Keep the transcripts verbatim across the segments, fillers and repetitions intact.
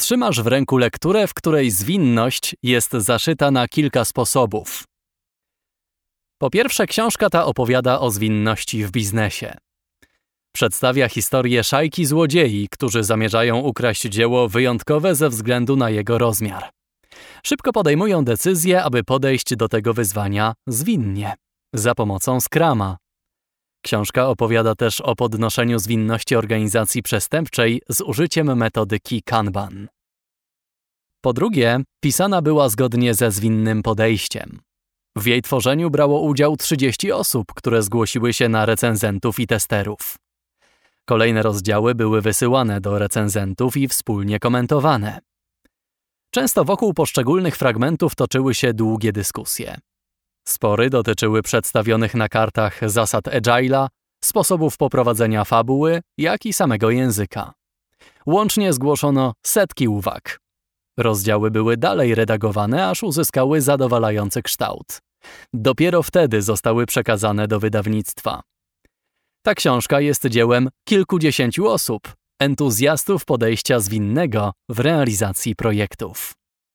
Trzymasz w ręku lekturę, w której zwinność jest zaszyta na kilka sposobów. Po pierwsze, książka ta opowiada o zwinności w biznesie. Przedstawia historię szajki złodziei, którzy zamierzają ukraść dzieło wyjątkowe ze względu na jego rozmiar. Szybko podejmują decyzję, aby podejść do tego wyzwania zwinnie, za pomocą Scruma. Książka opowiada też o podnoszeniu zwinności organizacji przestępczej z użyciem metodyki Kanban. Po drugie, pisana była zgodnie ze zwinnym podejściem. W jej tworzeniu brało udział trzydzieści osób, które zgłosiły się na recenzentów i testerów. Kolejne rozdziały były wysyłane do recenzentów i wspólnie komentowane. Często wokół poszczególnych fragmentów toczyły się długie dyskusje. Spory dotyczyły przedstawionych na kartach zasad Agile'a, sposobów poprowadzenia fabuły, jak i samego języka. Łącznie zgłoszono setki uwag. Rozdziały były dalej redagowane, aż uzyskały zadowalający kształt. Dopiero wtedy zostały przekazane do wydawnictwa. Ta książka jest dziełem kilkudziesięciu osób, entuzjastów podejścia zwinnego w realizacji projektów.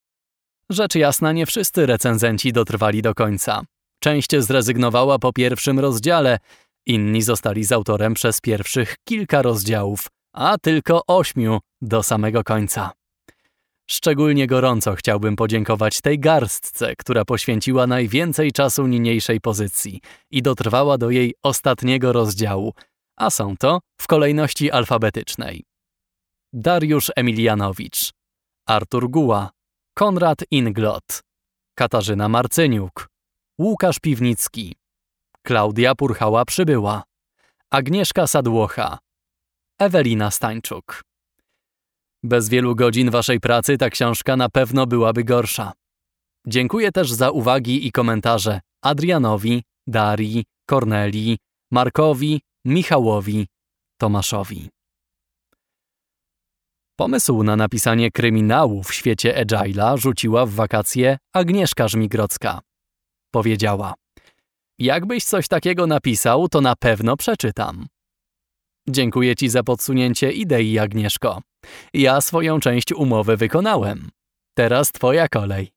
Rzecz jasna, nie wszyscy recenzenci dotrwali do końca. Część zrezygnowała po pierwszym rozdziale, inni zostali z autorem przez pierwszych kilka rozdziałów, a tylko ośmiu do samego końca. Szczególnie gorąco chciałbym podziękować tej garstce, która poświęciła najwięcej czasu niniejszej pozycji i dotrwała do jej ostatniego rozdziału, a są to w kolejności alfabetycznej: Dariusz Emilianowicz, Artur Guła, Konrad Inglot, Katarzyna Marcyniuk, Łukasz Piwnicki, Klaudia Purchała-Przybyła, Agnieszka Sadłocha, Ewelina Stańczuk. Bez wielu godzin waszej pracy ta książka na pewno byłaby gorsza. Dziękuję też za uwagi i komentarze Adrianowi, Darii, Kornelii, Markowi, Michałowi, Tomaszowi. Pomysł na napisanie kryminału w świecie Agile'a rzuciła w wakacje Agnieszka Żmigrodzka. Powiedziała: jakbyś coś takiego napisał, to na pewno przeczytam. Dziękuję ci za podsunięcie idei, Agnieszko. Ja swoją część umowy wykonałem. Teraz twoja kolej.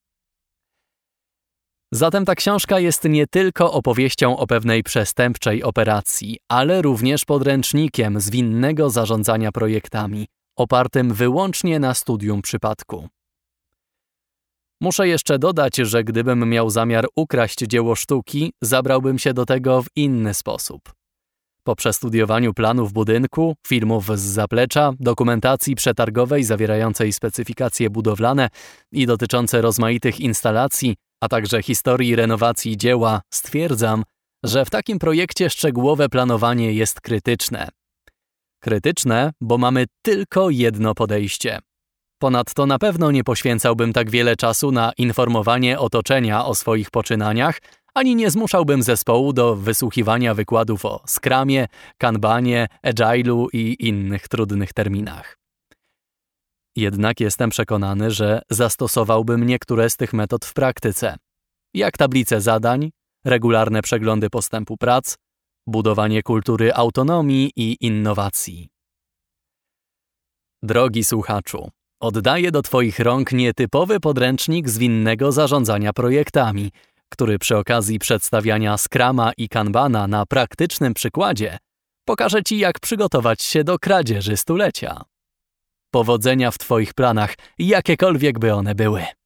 Zatem ta książka jest nie tylko opowieścią o pewnej przestępczej operacji, ale również podręcznikiem zwinnego zarządzania projektami, opartym wyłącznie na studium przypadku. Muszę jeszcze dodać, że gdybym miał zamiar ukraść dzieło sztuki, zabrałbym się do tego w inny sposób. Po przestudiowaniu planów budynku, filmów z zaplecza, dokumentacji przetargowej zawierającej specyfikacje budowlane i dotyczące rozmaitych instalacji, a także historii renowacji dzieła, stwierdzam, że w takim projekcie szczegółowe planowanie jest krytyczne. Krytyczne, bo mamy tylko jedno podejście. Ponadto na pewno nie poświęcałbym tak wiele czasu na informowanie otoczenia o swoich poczynaniach, ani nie zmuszałbym zespołu do wysłuchiwania wykładów o Scrumie, Kanbanie, Agile'u i innych trudnych terminach. Jednak jestem przekonany, że zastosowałbym niektóre z tych metod w praktyce, jak tablice zadań, regularne przeglądy postępu prac, budowanie kultury autonomii i innowacji. Drogi słuchaczu, oddaję do twoich rąk nietypowy podręcznik zwinnego zarządzania projektami, który przy okazji przedstawiania Scruma i Kanbana na praktycznym przykładzie pokaże ci, jak przygotować się do kradzieży stulecia. Powodzenia w twoich planach, jakiekolwiek by one były.